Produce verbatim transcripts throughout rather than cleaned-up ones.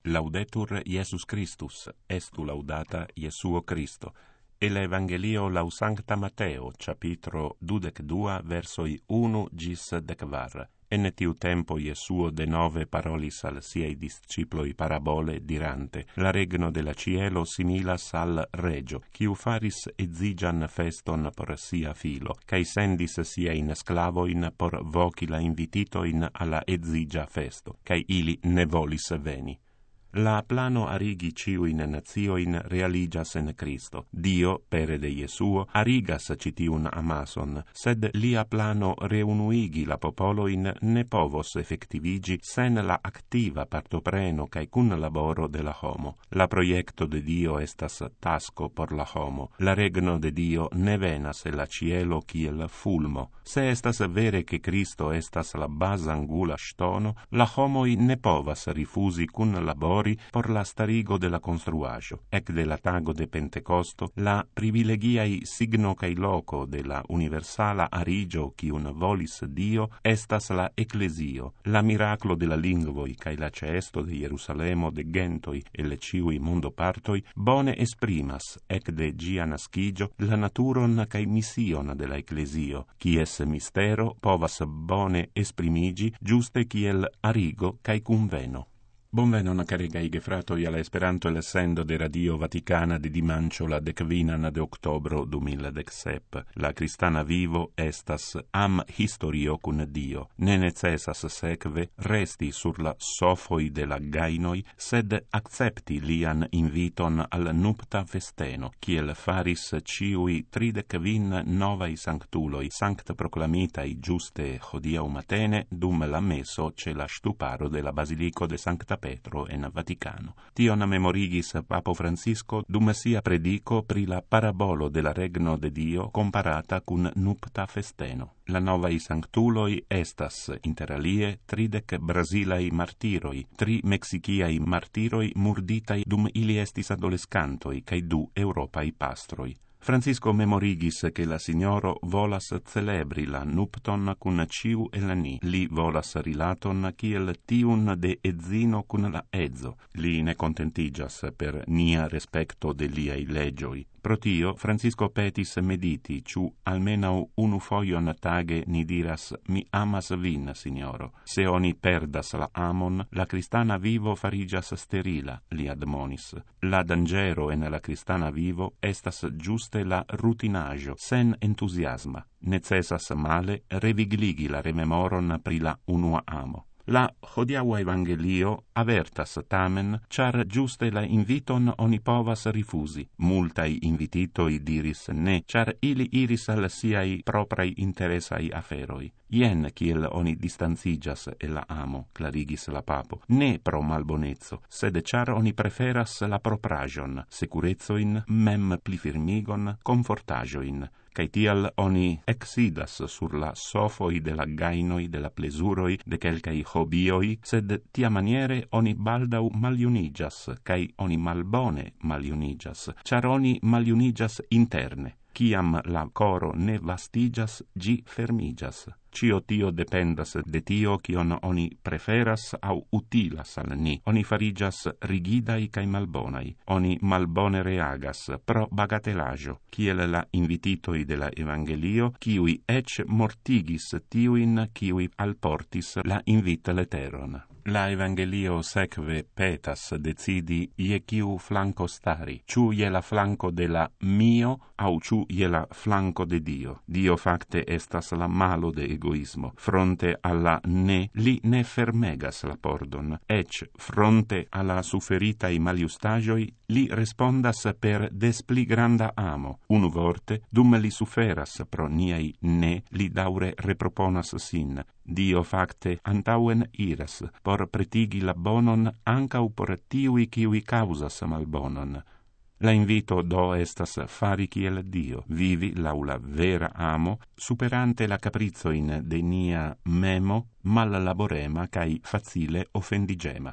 Laudetur Iesus Christus, estu laudata Iesuo Christo. El Evangelio lau Sancta Matteo, capitro dudec-dua, versoi unu gis decvar. En tiu tempo Iesuo de nove parolis al siei disciploi parabole, dirante: La regno de la cielo similas al regio, quiu faris edzigian feston por sia filo, cae sendis siain sclavoin por voci la invititoin alla edzigia festo, cae ili ne volis veni. La plano arigi ciuin nazioin realigas en Cristo. Dio, pere de Iesuo, arigas citiun amason, sed lia plano reunuigi la popoloin ne povos effectivigi sen la activa partopreno cae cun laboro de la homo. La proiecto de Dio estas tasco por la homo. La regno de Dio ne venas el la cielo kiel fulmo. Se estas vere che Cristo estas la basa angula stono, la homoi ne povas rifusi cun laboro por la starigo de la construajo. Ec de la tago de Pentecosto, la privilegiai signo cae loco de la universala arigio quiun volis Dio estas la ecclesio. La miraclo de la lingvoi cae la ceesto de Jerusalemo de gentoi e le ciui mondo partoi bone esprimas, ec de gia nascigio, la naturon cae mission de la ecclesio, quies mistero povas bone esprimigi giuste kiel arigo cae conveno. Bonvenon, caregai gefratoi, alla Esperanto l'essendo de Radio Vaticana di dimancio la decvinan de octobro duemiladexsep. La Cristana vivo estas am historio cun Dio. Ne necessas sekve resti sur la sofoi de la gainoi, sed accepti lian inviton al nupta festeno, kiel faris ciui tridecvin novai sanctuloi, sancta proclamitai giuste hodiau matene, dum la meso ce la stuparo de la Basilico de Sancta Petro en Vaticano. Tion memorigis Papo Francisco dum sia predico pri la parabolo de la regno de Dio comparata cun nupta festeno. La novai sanctuloi estas, inter alie, tridec brasilai martiroi, tri mexiciai martiroi murditai dum ili estis adolescantoi, cae du europai pastroi. Francisco memorigis che la signoro volas celebri la nupton cun ciu el ni. Li volas rilaton kiel tiun de edzino cun la edzo. Li ne contentigas per nia respecto de liai legioi. Pro tio, Francisco petis mediti, ciu almenau unu foion tage ni diras: mi amas vin, signoro. Se oni perdas la amon, la cristana vivo farigas sterila, li admonis. La dangero en la cristana vivo estas giuste la rutinaggio, sen entusiasma. Necessas male revigligi la rememoron pri la unua amo. La hodiaua Evangelio avertas tamen, char giuste la inviton oni povas rifusi. Multai invititoi diris ne, char ili iris al siai proprai interesai aferoi. Ien kiel oni distanzigas e la amo, clarigis la papo, ne pro malbonezzo, sed char oni preferas la propragion, securezzoin, mem plifirmigon, confortagioin, cae tial oni exidas sur la sofoi de la gainoi, de la plesuroi, de quelcai hobioi, sed tia maniere oni baldau maliunigas, cae oni malbone maliunigas, char oni maliunigas interne. Ciam la coro ne vastigas, gi fermigas. Cio tio dependas de tio cion oni preferas au utilas al ni. Oni farigas rigidai cae malbonai. Oni malbone reagas pro bagatelaggio, kiel la invititoi de la Evangelio, kiui ec mortigis tiuin kiui alportis la invita leteron. La Evangelio sekve petas decidi je kiu flanco stari, ciu je la flanco de la mio au ciu je la flanco de Dio. Dio facte estas la malo de egoismo. Fronte alla ne, li ne fermegas la pordon, ec fronte alla suferitai maliustagioi, li respondas per des pli granda amo. Unu vorte, dum li suferas pro niai ne, li daure reproponas sin. Dio facte antauen iras, por pretigi la bonon ancau por tiui kiui causas malbonon. La invito do estas fari kiel Dio, vivi laula vera amo, superante la caprizoin de nia memo, mal laborema cae facile offendigema.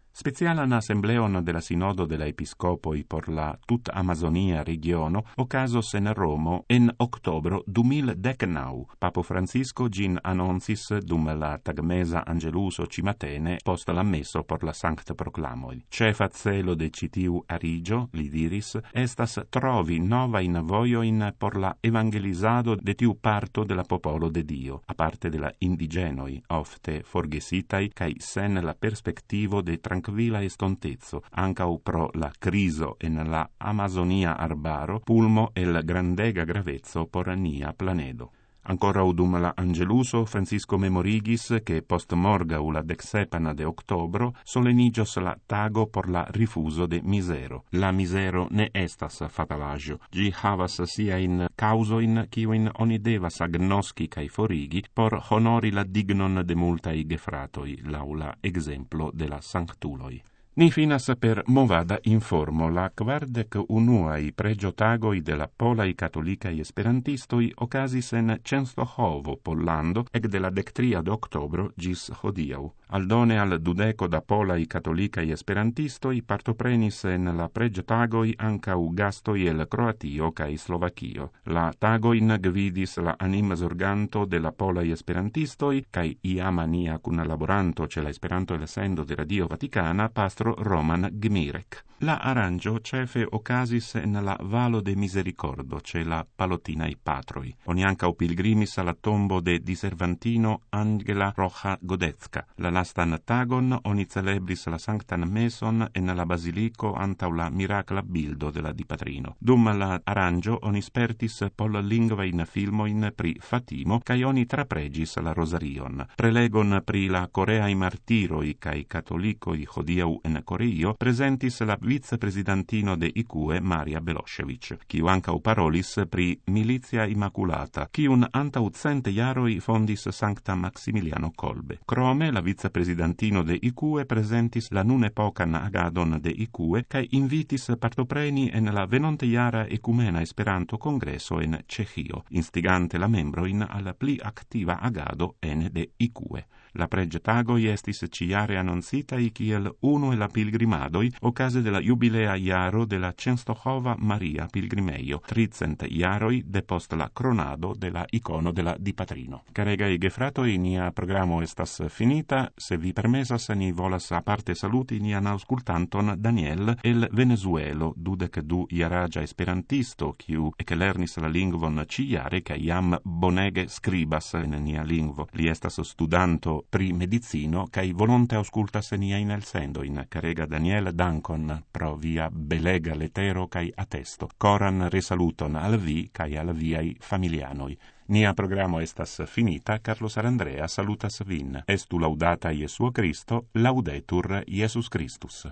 Specialan assembleon de la Sinodo de la Episcopoi por la tut Amazonia regiono ocasos en Romo en octobro du mil decnau. Papo Francisco gin annoncis dum la tagmesa Angeluso cimatene post la messo por la sancta proclamoi. Cefa celo de citiu arigio, li diris, estas trovi nova in voioin por la evangelizado de tiu parto de la popolo de Dio, aparte de la indigenoi, ofte forgesitai, cae sen la perspectivo de tranquilla estontezzo, ancau pro la criso en la Amazonia arbaro, pulmo el grandega gravezzo por nia planedo. Ancora udum la Angeluso, Francisco memorigis che post morgau la dexepana de octobro solenigios la tago por la rifuso de misero. La misero ne estas fatalaggio. Gi havas sia in causoin quiuin oni devas agnosci cae forigi por honori la dignon de multai gefratoi, laula exemplo de la sanctuloi. Ni finas per movada informo la quardec unuai pregiotagoi de la polai catholicai esperantistoi ocasis en Częstochowo, Pollando, ec de la dectria de octobro gis hodiau. Aldone al dudeco da polai catholicai esperantistoi partoprenis en la pregiotagoi ancau gastoi el Croatio cae Slovakio. La tagoin gvidis la anima zorganto de la polai esperantistoi cae iama nia cun laboranto ce la Esperanto elsendo de Radio Vaticana, pastro Roman Gmirek. La arrangio cefe ocasis en la Valo de Misericordo, ce la Palotinai Patroi. Oni ancau pilgrimis alla tombo de diservantino Angela Roja Godecka. La lastan tagon oni celebris la Sanctan Meson en la Basilico antau la miracla bildo de la Dipatrino. Dum la arrangio oni spertis pol lingvain filmoin pri Fatimo, cae oni trapregis la Rosarion. Prelegon pri la Coreai martiroi cae catolicoi hodiau en Coreio presentis la vicepresidentino de I C U E Maria Belosevic, quiu ancau parolis pri Militia Immaculata, quiun antau cente jaroi fondis Sancta Maximiliano Kolbe. Crome, la vicepresidentino de I C U E presentis la nun epocan agadon de I C U E, cae invitis partopreni en la venonte jara ecumena Esperanto congresso en Cechio, instigante la membroin al pli activa agado ene de I C U E. La pregetagoi estis ciare annoncitai kiel unu e la pilgrimadoi ocase de la jubilea iaro de la Częstochowa Maria Pilgrimeio, tricent iaroi depost la cronado de la icono de la Dipatrino. Caregai gefratoi, nia programo estas finita, se vi permesas ni volas aparte saluti nian auscultanton Daniel el Venezuelo, dudec du iaragia esperantisto, kiu eclernis la lingvon ciare, ca iam bonege scribas en nia lingvo. Li estas studanto pri medicino, cae volonte auscultas niain elsendoin. Carega Daniel, dankon pro via belega letero cae attesto. Coran resaluton al vi cae al viai familianoi. Nia programo estas finita, Carlos Arandrea salutas vin. Estu laudata Iesuo Cristo, laudetur Iesus Christus.